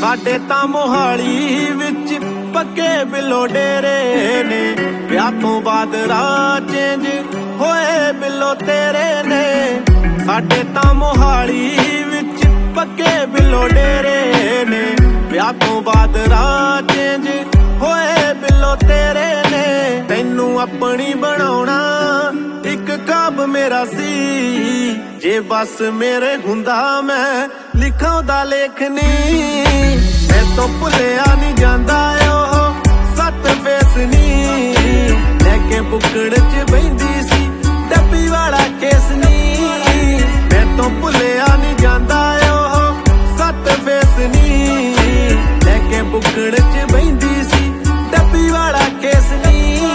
ਸਾਡੇ ਤਾਂ ਮੋਹਾਲੀ ਵਿੱਚ ਪੱਕੇ ਬਿੱਲੋ ਡੇਰੇ ਨੇ, ਵਿਆਹ ਤੋਂ ਬਾਅਦ ਰਾਹ ਚੇਂਜ ਹੋਏ ਬਿੱਲੋ ਤੇਰੇ ਨੇ। ਸਾਡੇ ਤਾਂ ਮੋਹਾਲੀ ਵਿੱਚ ਪੱਕੇ ਬਿੱਲੋ ਡੇਰੇ ਨੇ, ਵਿਆਹ ਤੋਂ ਬਾਅਦ ਰਾਹ ਚੇਂਜ ਹੋਏ ਬਿੱਲੋ ਤੇਰੇ ਨੇ। ਤੈਨੂੰ ਆਪਣੀ ਬਣਾਉਣਾ ਇੱਕ ਖ਼ਾਬ ਮੇਰਾ ਸੀ, ਜੇ ਬਸ ਮੇਰੇ ਹੁੰਦਾ ਮੈਂ ਲਿਖਾਉਂਦਾ ਲੇਖਨੀ। ਮੈਂ ਤੋਂ ਭੁੱਲਿਆ ਨਹੀਂ ਜਾਂਦਾ ਉਹ ਸੱਤ ਫੇਸ ਨੀ, ਲੈ ਕੇ ਬੁੱਕੜ ਚ ਬਹਿੰਦੀ ਸੀ ਡੱਬੀ ਵਾਲਾ ਕੇਸ ਨੀ। ਮੈਂ ਤੋਂ ਭੁੱਲਿਆ ਨਹੀਂ ਜਾਂਦਾ ਉਹ ਸੱਤ ਫੇਸ ਨੀ, ਲੈ ਕੇ ਬੁੱਕੜ ਚ ਬਹਿੰਦੀ ਸੀ ਡੱਬੀ ਵਾਲਾ ਕੇਸ ਨੀ।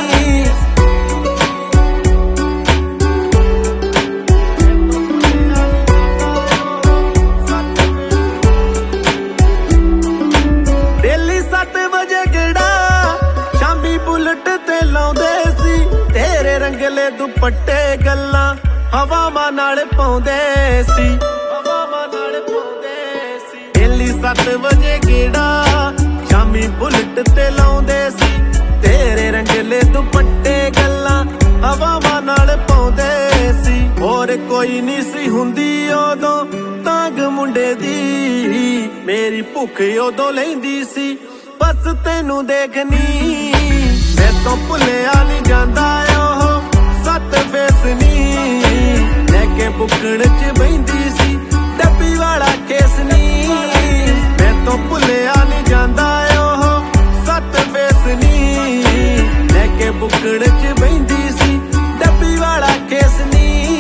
ਤੇ ਲਾਉਂਦੇ ਸੀ ਤੇਰੇ ਰੰਗਲੇ ਦੁਪੱਟੇ, ਗੱਲਾਂ ਹਵਾਵਾਂ ਨਾਲ ਪਾਉਂਦੇ ਸੀ, ਹਵਾਵਾਂ ਨਾਲ ਪਾਉਂਦੇ ਸੀ। ਦਿੱਲੀ 7 ਵਜੇ ਗੇੜਾ ਸ਼ਾਮੀ ਬੁਲਟ ਤੇ ਲਾਉਂਦੇ ਸੀ ਤੇਰੇ ਰੰਗਲੇ ਦੁਪੱਟੇ, ਗੱਲਾਂ ਹਵਾਵਾਂ ਨਾਲ ਪਾਉਂਦੇ ਸੀ। ਹੋਰ ਕੋਈ ਨਹੀਂ ਸੀ ਹੁੰਦੀ ਉਦੋਂ ਤਾਂਗ ਮੁੰਡੇ ਦੀ, ਮੇਰੀ ਭੁੱਖ ਉਦੋਂ ਲੈਂਦੀ ਸੀ ਬਸ ਤੈਨੂੰ ਦੇਖਣੀ। ਮੈਂ ਤੋਂ ਭੁੱਲਿਆ ਨਹੀਂ ਜਾਂਦਾ ਉਹ ਸੱਤ ਫੇਸ ਨੀ, ਲੈ ਕੇ ਬੁੱਕੜ ਚ ਬਹਿੰਦੀ ਸੀ ਡੱਬੀ ਵਾਲਾ ਕੇਸ ਨੀ। ਮੈਂ ਤੋਂ ਭੁੱਲਿਆ ਨਹੀਂ ਜਾਂਦਾ ਉਹ ਸੱਤ ਫੇਸ ਨੀ, ਲੈ ਕੇ ਬੁੱਕੜ ਚ ਬਹਿੰਦੀ ਸੀ ਡੱਬੀ ਵਾਲਾ ਕੇਸ ਨੀ।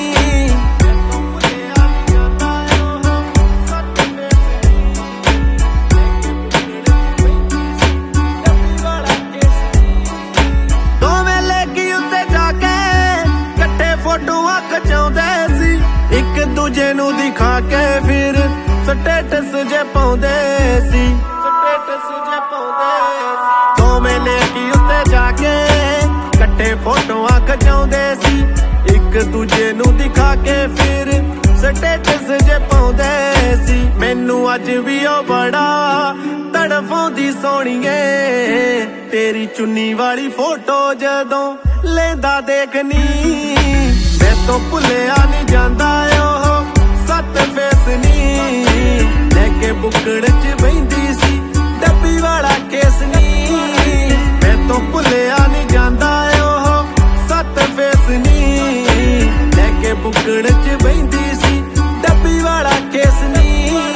ਫੋਟੋਆਂ ਖਿਚਾਉਂਦੇ ਸੀ ਇੱਕ ਦੂਜੇ ਨੂੰ ਦਿਖਾ ਕੇ, ਫਿਰ ਸਟੇਟਸ ਜੇ ਪਾਉਂਦੇ ਸੀ, ਸਟੇਟਸ ਜੇ ਪਾਉਂਦੇ ਸੀ। ਦੋਵੇਂ ਲੇਕੀ ਉੱਤੇ ਜਾ ਕੇ ਇਕੱਠੇ ਫੋਟੋਆਂ ਖਿਚਾਉਂਦੇ ਸੀ ਇੱਕ ਦੂਜੇ ਨੂੰ ਦਿਖਾ ਕੇ, ਫਿਰ ਸਟੇਟਸ ਜੇ ਪਾਉਂਦੇ ਸੀ। ਮੈਨੂੰ ਅੱਜ ਵੀ ਉਹ ਬੜਾ ਤੜਫਾਉਂਦੀ ਸੋਹਣੀਏ, ਤੇਰੀ ਚੁੰਨੀ ਵਾਲੀ ਫੋਟੋ ਜਦੋਂ ਲੈਂਦਾ ਦੇਖਨੀ। ਮੈਂ ਤੋਂ ਭੁੱਲਿਆ ਨਹੀਂ ਜਾਂਦਾ ਉਹ ਸੱਤ ਫੇਸ ਨੀ, ਲੈ ਕੇ ਬੁੱਕੜ ਚ ਬਹਿੰਦੀ ਸੀ ਡੱਬੀ ਵਾਲਾ ਕੇਸ ਨੀ। ਮੈਂ ਤੋਂ ਭੁੱਲਿਆ ਨਹੀਂ ਜਾਂਦਾ ਉਹ ਸੱਤ ਫੇਸ ਨੀ, ਲੈ ਕੇ ਬੁੱਕੜ ਚ ਬਹਿੰਦੀ ਸੀ ਡੱਬੀ ਵਾਲਾ ਕੇਸ ਨੀ।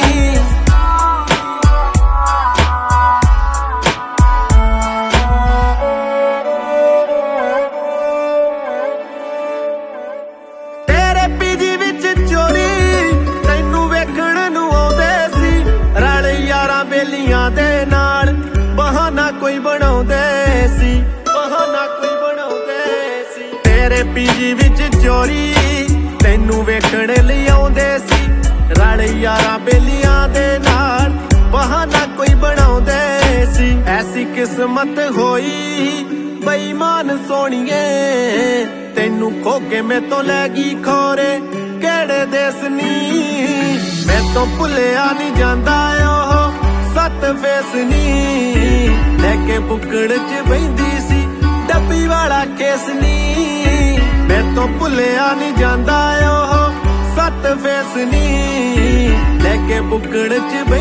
ਬੇਲੀਆਂ ਦੇ ਨਾਲ ਬਹਾਨਾ ਕੋਈ ਬਣਾਉਂਦੇ ਸੀ, ਬਹਾਨਾ ਕੋਈ ਬਣਾਉਂਦੇ ਸੀ। ਤੇਰੇ ਪੀਜੀ ਵਿੱਚ ਚੋਰੀ ਤੈਨੂੰ ਵੇਖਣ ਲਈ ਆਉਂਦੇ ਸੀ, ਰਲ ਯਾਰਾਂ ਬੇਲੀਆਂ ਦੇ ਨਾਲ ਬਹਾਨਾ ਕੋਈ ਬਣਾਉਂਦੇ ਸੀ। ਐਸੀ ਕਿਸਮਤ ਹੋਈ ਬੇਈਮਾਨ ਸੋਹਣੀਏ, ਤੈਨੂੰ ਖੋ ਕੇ ਮੈਥੋਂ ਲੈ ਗਈ ਖੋਰੇ ਕਿਹੜੇ ਦੇਸ ਨੀ। ਮੈਂ ਤੋਂ ਭੁੱਲਿਆ ਨਹੀਂ ਜਾਂਦਾ ਉਹ ਸੱਤ ਫੇਸ ਨੀ, ਲੈ ਕੇ ਬੁੱਕੜ ਚ ਬਹਿੰਦੀ ਸੀ ਡੱਬੀ ਵਾਲਾ ਕੇਸ ਨੀ। ਮੈਂ ਤੋਂ ਭੁੱਲਿਆ ਨਹੀਂ ਜਾਂਦਾ ਉਹ ਸੱਤ ਫੇਸ ਨੀ, ਲੈ ਕੇ ਬੁੱਕੜ ਚ